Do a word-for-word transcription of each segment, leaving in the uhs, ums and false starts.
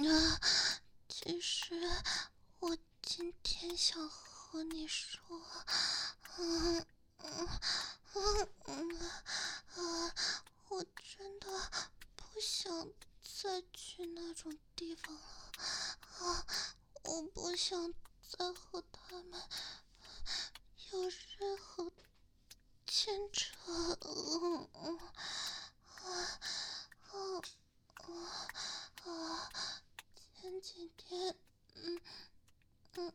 啊，其实我今天想和你说，嗯嗯嗯嗯啊，我真的不想再去那种地方了啊！我不想再和他们有任何牵扯。嗯嗯啊啊啊啊！前几天，嗯嗯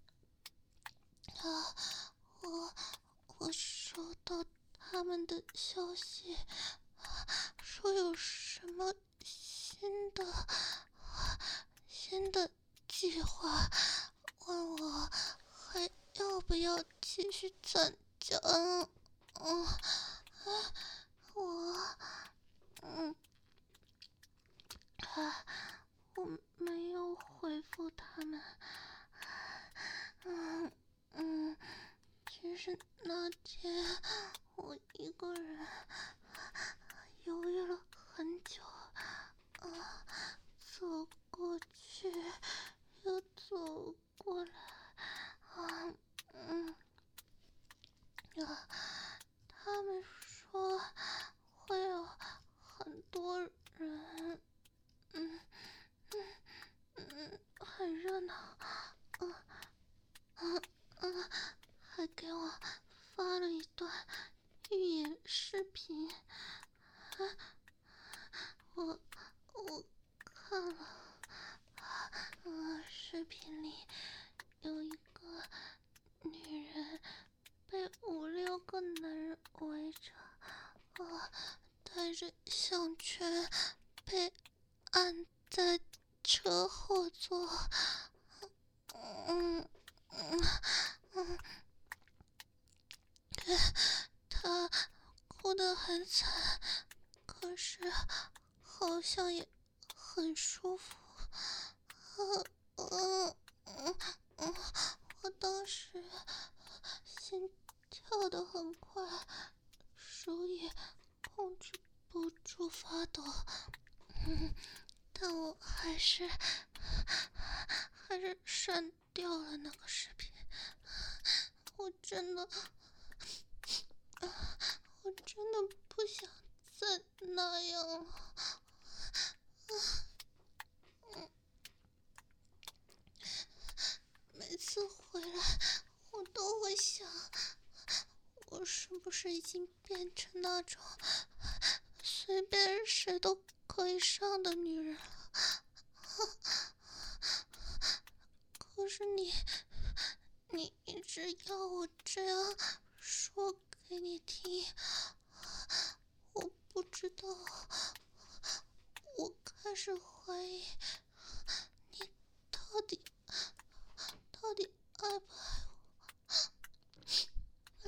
啊，我我收到他们的消息，说有什么新的新的计划，问我还要不要继续参加。嗯嗯啊，我嗯啊，我没有回复他们。嗯嗯，其实那天我一个人犹豫了很久，啊，走过去又走过来，啊嗯啊，他们说会有很多人，嗯嗯嗯，很热闹，嗯嗯嗯，还给我发了一段预演视频，啊，我我看了，嗯，视频里有一个女人被五六个男人围着，啊，带着项圈被按在车后座，嗯嗯嗯，他哭得很惨，可是好像也很舒服。嗯嗯嗯嗯，我当时心跳得很快，手也控制不住发抖。嗯，但我还是还是删掉了那个视频。我真的，我真的不想再那样了。嗯，每次回来，我都会想，我是不是已经变成那种随便谁都可以上的女人了？可是你，你一直要我这样说给你听，我不知道，我开始怀疑你到底到底爱不爱我？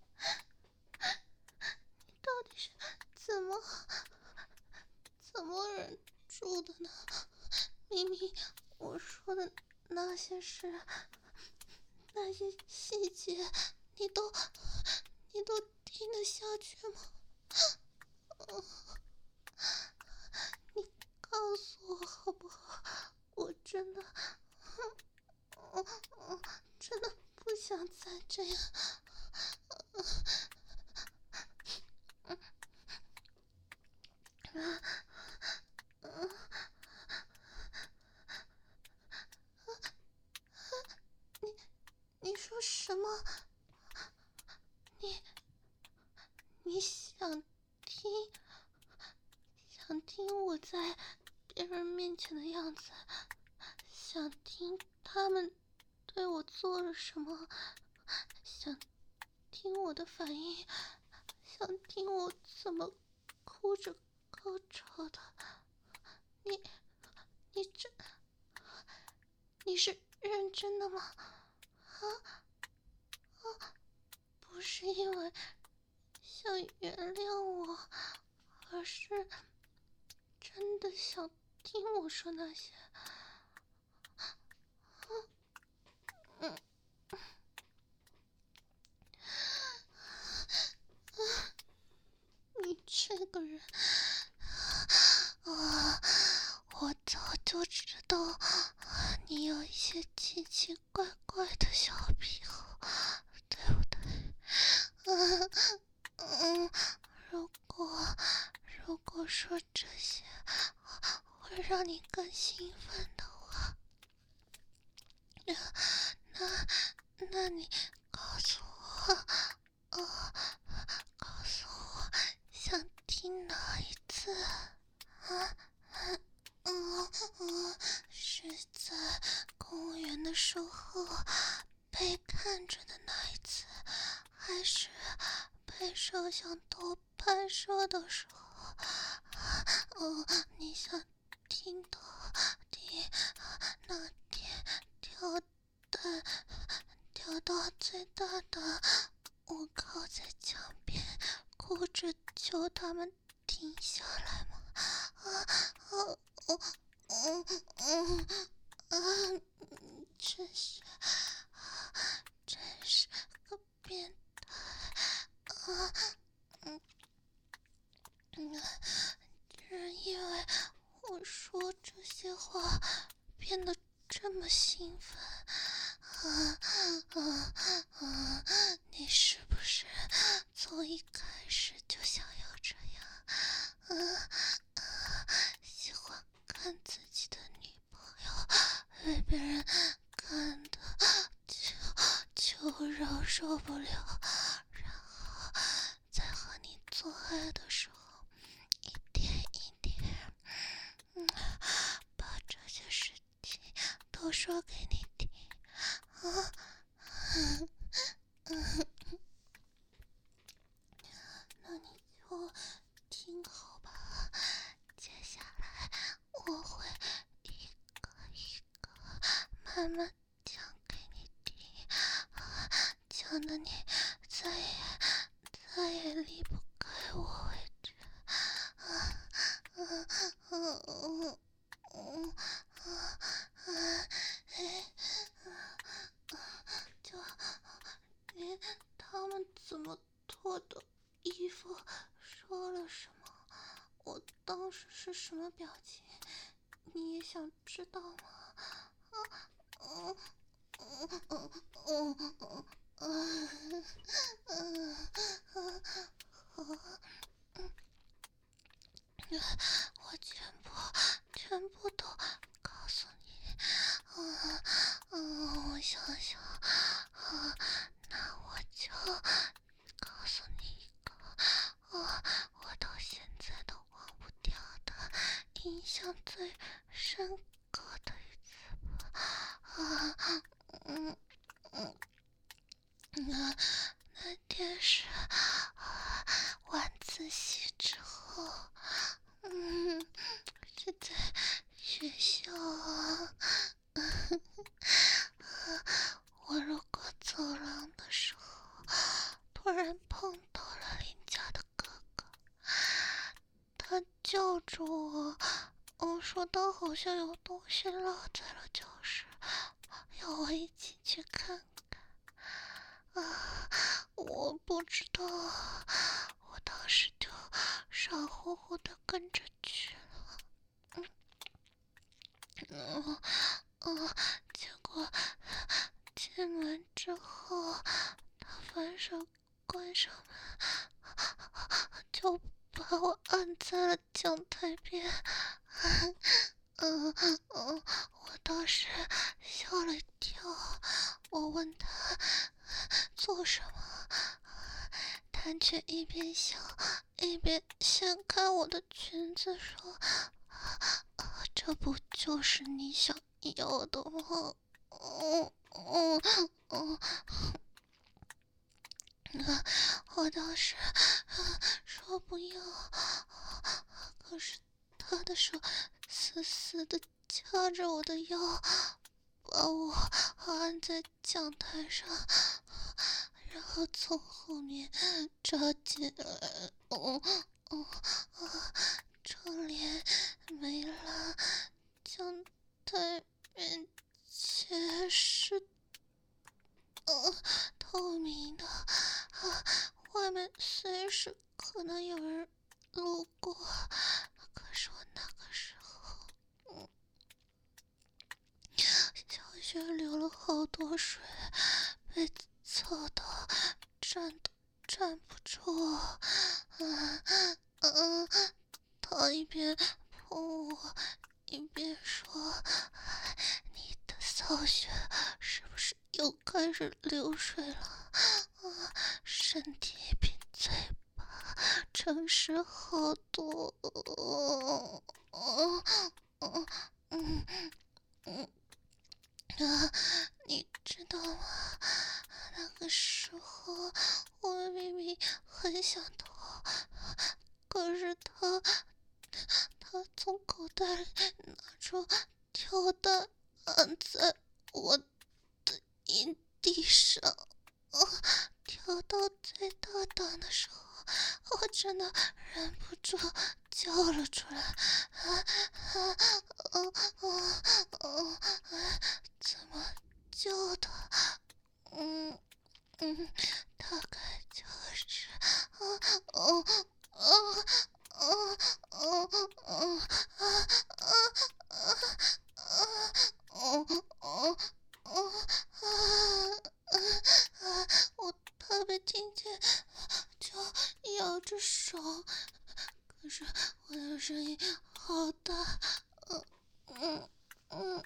你到底是怎么怎么忍住的呢？明明我说的那些事，那些细节，你都你都听得下去吗？嗯，你告诉我好不好？我真的，嗯嗯，真的不想再这样。嗯嗯嗯，你你说什么？你你想听想听我在别人面前的样子，想听他们对我做了什么，想听我的反应，想听我怎么哭着高潮的。你你这你是认真的吗？啊啊，不是因为想原谅我，而是真的想听我说那些。嗯，你这个人啊，我偷就知道你有一些奇奇怪怪的小癖好，对不对？嗯嗯，如果如果说这些会让你更兴奋的话，那那你告诉我，哦，告诉我想听哪一次啊？嗯嗯，是在公园的时候被看着的那一次，还是被摄像头拍摄的时候？哦，你想听到底那天跳的跳到最大的，我靠在墙边哭着求他们停下来吗？啊啊哦嗯嗯嗯，真是真是个变态啊！嗯嗯，只因为我说这些话变得这么兴奋。啊啊啊！你是不是从一开始就想要这样？啊啊！喜欢看自己的女朋友被别人看的就就肉受不了，然后在和你做爱的时候，一点一点，嗯，把这些事情都说给你听。啊，嗯嗯，那你就听好吧。接下来我会一个一个慢慢讲给你听，讲的你再也再也离不开我为止。啊啊啊啊啊啊！哎。就连他们怎么脱的衣服，说了什么，我当时是什么表情，你也想知道吗？啊嗯嗯嗯嗯嗯嗯嗯嗯，我全部全部都告诉你。嗯嗯，我想想，啊，那我就告诉你一个，我我到现在都忘不掉的，印象最深刻的一次吧。啊，嗯嗯嗯，那天是啊晚自习之后，嗯，是在学校啊。我路过走廊的时候，突然碰到了邻家的哥哥，他叫住我，我说他好像有东西落在了教室，要我一起去看看。啊，我不知道，我当时就傻乎乎的跟着去了。嗯嗯嗯，结果进门之后，他反手关上门，就把我按在了讲台边。嗯嗯，我当时吓了一跳，我问他做什么，他却一边笑一边掀开我的裙子说：“啊，这不就是你想要的吗？”嗯嗯嗯，我当时说不要，可是他的手死死的掐着我的腰，把我按在讲台上，然后从后面抓紧了，哦哦啊，窗帘没了，讲台面前是呃透明的，啊，外面随时可能有人路过，可是我那个时候，嗯却流了好多水，被操到站都站不住。嗯嗯，他一边碰我，一边说：“你的骚穴是不是又开始流水了？啊，身体比嘴巴诚实好多。”嗯嗯嗯嗯啊，你知道吗？那个时候我明明很想逃，可是他他从口袋里拿出跳弹，按在我的阴蒂上。啊，跳到最大档的时候，我真的忍不住叫了出来。啊啊啊啊啊！怎么叫的？嗯嗯，大概就是啊哦啊啊啊啊啊啊啊啊啊啊！我怕被听见，就摇着手，可是我的声音好大，嗯嗯嗯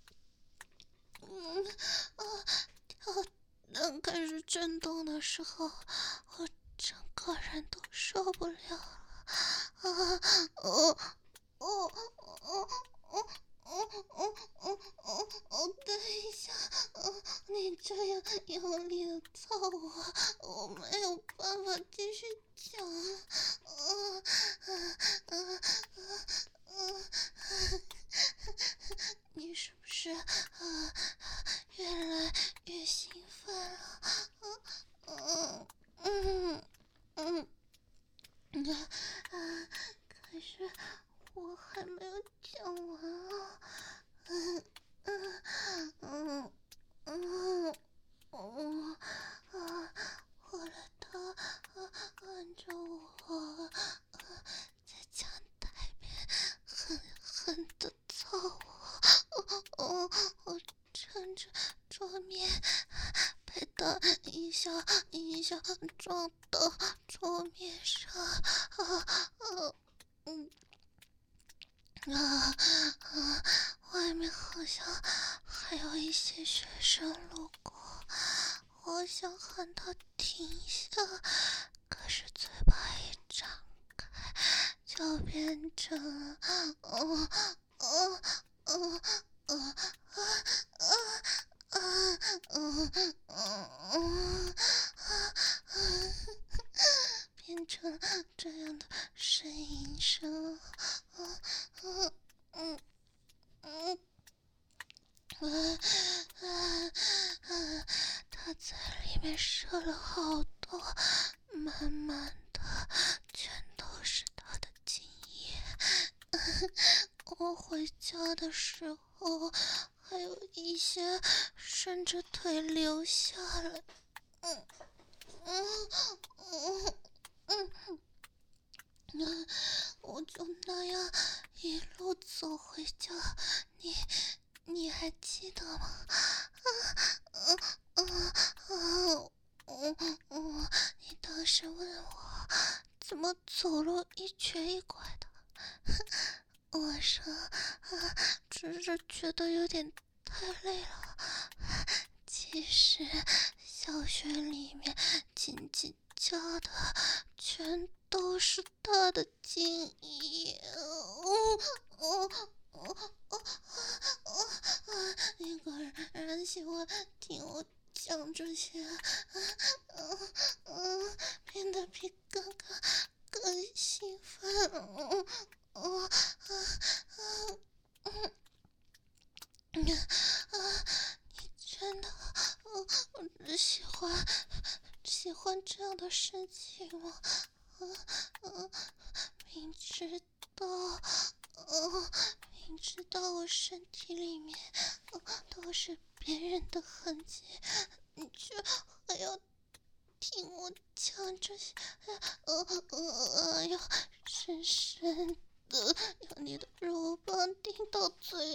嗯啊！跳弹开始震动的时候，我整个人都受不了了。啊哦哦哦哦哦哦哦哦哦！等一下，哦，你这样用力的操我，我没有办法继续讲。啊啊啊啊啊！你是不是啊越来越兴奋了？嗯嗯嗯嗯啊！可是我还没有讲完啊！嗯嗯嗯嗯嗯啊！后来他啊按着我在讲台边狠狠地操我，哦，我撑着桌面，被他一下一下撞到桌面上，啊啊嗯啊啊！外面好像还有一些学生路过，我想喊他停下，可是嘴巴一张开，就变成哦哦哦哦啊啊啊嗯嗯嗯啊变成这样的呻吟声，嗯嗯嗯嗯嗯嗯嗯，他在里面射了好多，满满的全都是他的精液。我回家的时候，还有一些顺着腿流下来。嗯嗯嗯嗯嗯，我就那样一路走回家，你你还记得吗？啊啊啊啊！嗯嗯，你当时问我怎么走路一瘸一拐的，我说啊，只是觉得有点太累了。其实小学里面叽叽叫的全都是他的精液。哦哦哦哦哦！一个人喜欢听我讲这些，嗯嗯，变得比刚刚更兴奋。嗯嗯嗯嗯嗯啊！你真的嗯喜欢喜欢这样的事情吗？嗯嗯，明知道，嗯，明知道我身体里面嗯都是别人的痕迹，你却还要听我讲这些，呃呃，要深深的用你的肉棒顶到嘴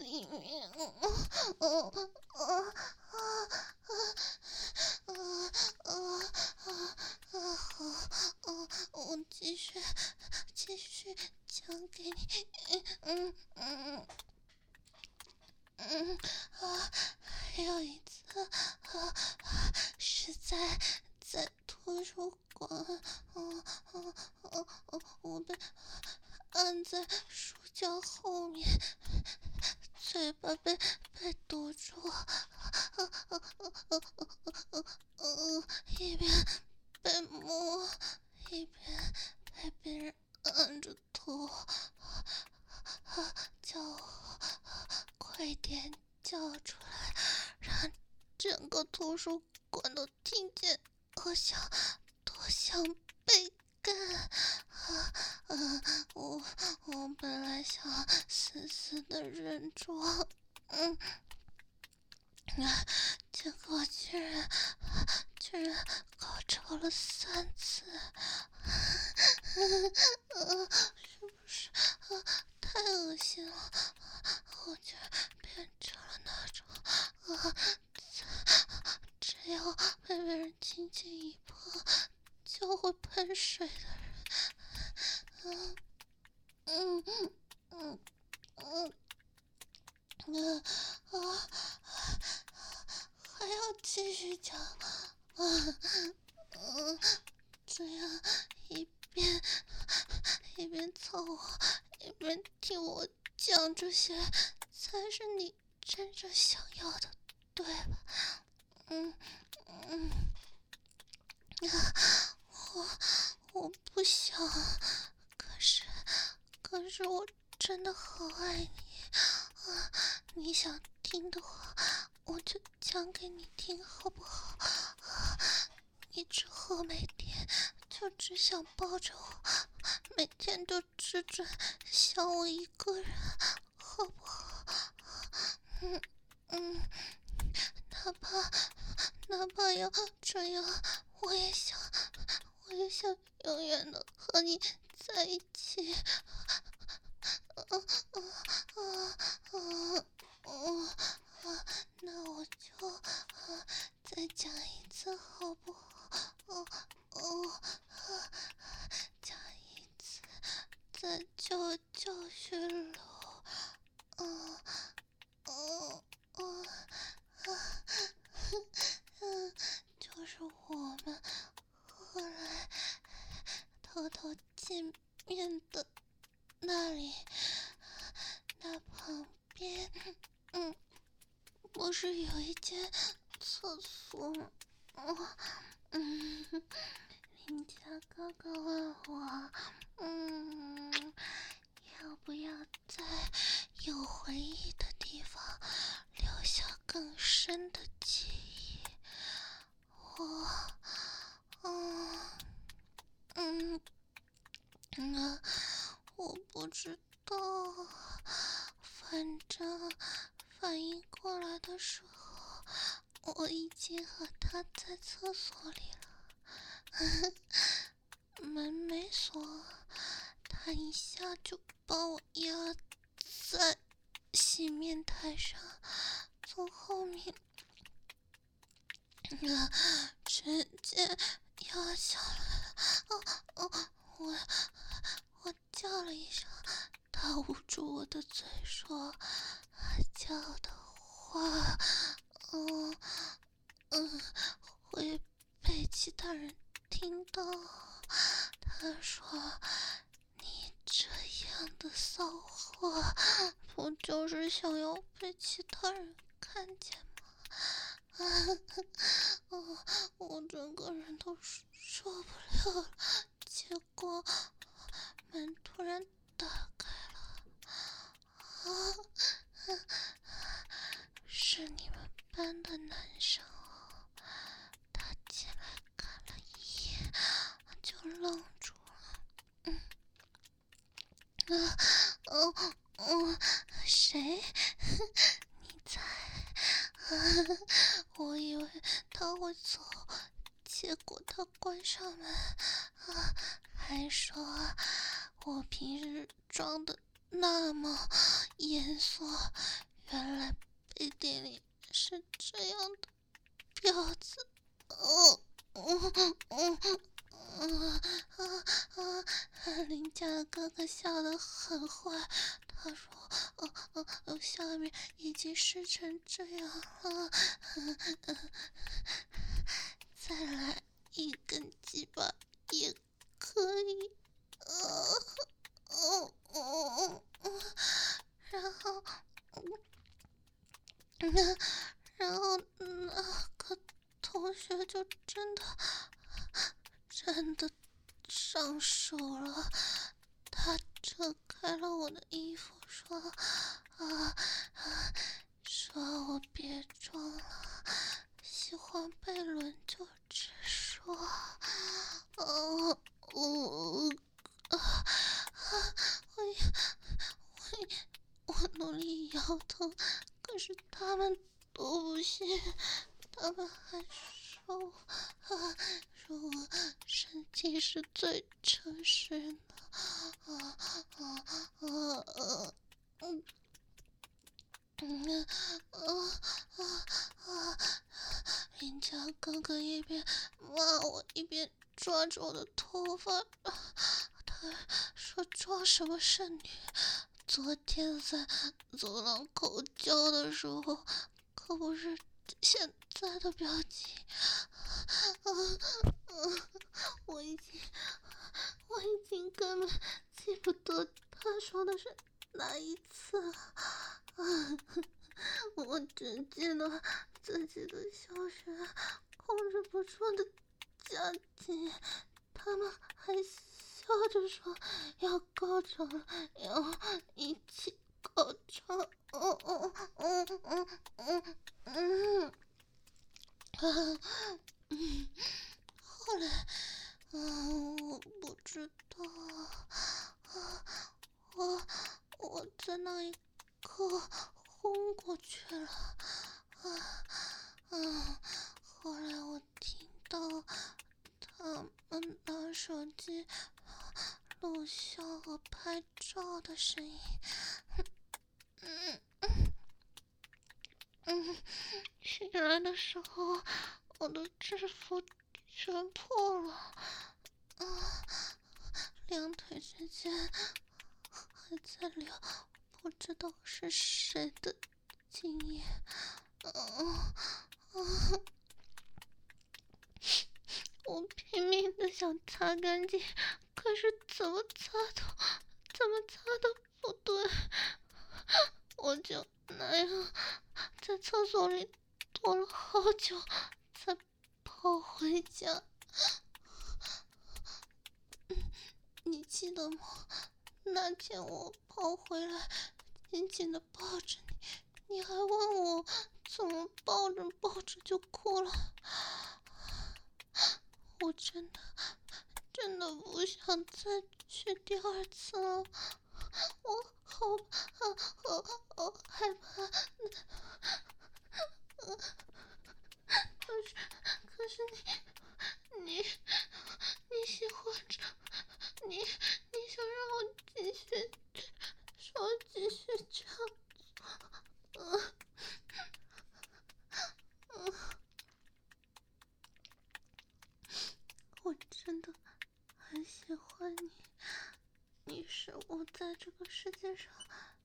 里面，嗯嗯嗯嗯嗯嗯嗯，好，嗯，我继续继续讲给你，嗯嗯嗯啊，还有一次啊，是在在图书馆，嗯嗯嗯嗯，我被按在书架后面，嘴巴被被堵住，呃呃呃呃呃呃呃，一边被摸，一边被别人按着头，叫我快点叫出来，让整个图书馆都听见，我想多想被干。啊啊！我我本来想死死的忍住，嗯，啊，结果居然居然高潮了三次，呃，是不是啊？太恶心了！我居然变成了那种啊，只要被别人轻轻一碰就会喷水的人。嗯嗯嗯嗯嗯啊，还要继续讲啊？嗯，这样一边一边凑合，一边听我讲这些，才是你真正想要的，对吧？嗯嗯，我我不想，可是可是我真的好爱你啊！你想听的话，我就讲给你听，好不好？啊，你之后每天就只想抱着我，每天都只准想我一个人，好不好？嗯嗯，哪怕哪怕要这样，我也想，我也想永远的和你在一起。啊啊啊啊啊！那我就啊再讲一次，好不好？哦哦，啊，讲一次，再教教学楼。嗯嗯嗯啊，嗯，就是我们后来偷偷见面的那里，那旁边，嗯，不是有一间厕所吗？哦，嗯，林家哥哥问我，嗯，要不要在有回忆的地方留下更深的记忆？我，嗯嗯嗯，我不知道，反正反应过来的时候，我已经和他在厕所里了。门没锁，他一下就把我压在洗面台上，从后面啊直接压下来了。哦哦，我我叫了一声，他捂住我的嘴说：“叫的话，嗯嗯，会被其他人听到。”他说：“你这样的骚货，不就是想要被其他人看见吗？”啊，我我整个人都受不了了。结果门突然打开了，啊，是你们班的男生哦。他进来看了一眼，就愣住了。嗯啊哦哦，谁？你猜？啊，我以为他会走，结果他关上门，啊，还说我平时装的那么严肃， 原来背地里是这样的婊子。哦，嗯嗯嗯啊啊！林家哥哥笑得很坏，他说：“哦哦哦，下面已经湿成这样了，再来一根鸡巴也可以。”哦哦哦哦，然后，嗯，然后那个同学就真的真的上手了。他扯开了我的衣服，说：“啊啊，说我别装了，喜欢被轮就直说。”哦，我啊啊，我我我努力摇头，可是他们都不信，他们还说啊，说我身体是最诚实的。啊啊啊啊！嗯嗯啊啊啊！林家哥哥一边骂我，一边抓着我的头发。他说：“装什么圣女？昨天在走廊口交的时候，可不是现在的表情。”啊啊！我已经，我已经根本记不得他说的是哪一次了。啊！我只记得自己的小穴控制不住的夹紧，他们还笑着说要高潮了，要一起高潮。哦哦哦哦哦嗯啊嗯，后来，嗯，我不知道，啊，我我在那一刻昏过去了。啊啊！后来我听到他们拿手机录像和拍照的声音。嗯嗯，醒来的时候，我的制服全破了。啊，两腿之间还在流不知道是谁的精液。啊啊！我拼命的想擦干净，可是怎么擦都怎么擦都不对。我就那样在厕所里躲了好久，才跑回家。你记得吗？那天我跑回来，紧紧的抱着你，你还问我怎么抱着抱着就哭了。我真的真的不想再去第二次了，我好好好好害怕。可是可是你你你喜欢着你，你想让我继续，说继续这样做。嗯嗯，我真的很喜欢你，你是我在这个世界上，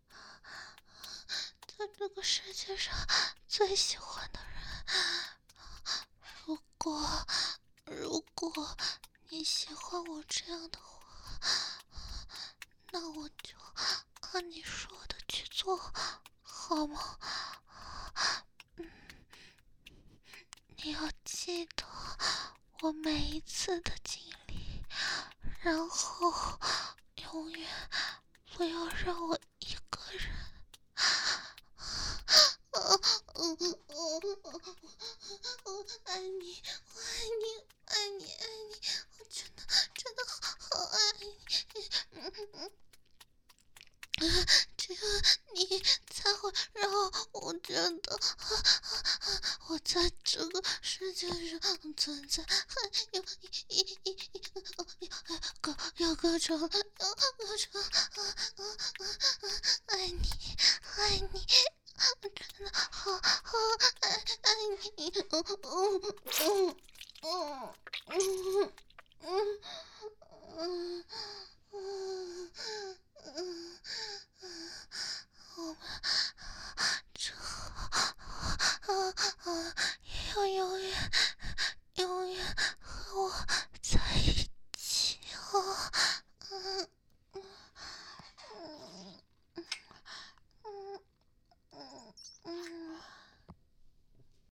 在这个世界上最喜欢的人。如果如果你喜欢我这样的话，那我就按你说的去做，好吗？嗯，你要记得我每一次的经历，然后永远不要让我一个人。哦哦哦哦！我爱你，我爱你，爱你，爱你，我真的真的好好爱你。嗯嗯嗯，只有你才会让我觉得我在这个世界上存在，还有一一一一各有各种有各种爱你爱你嗯嗯嗯嗯。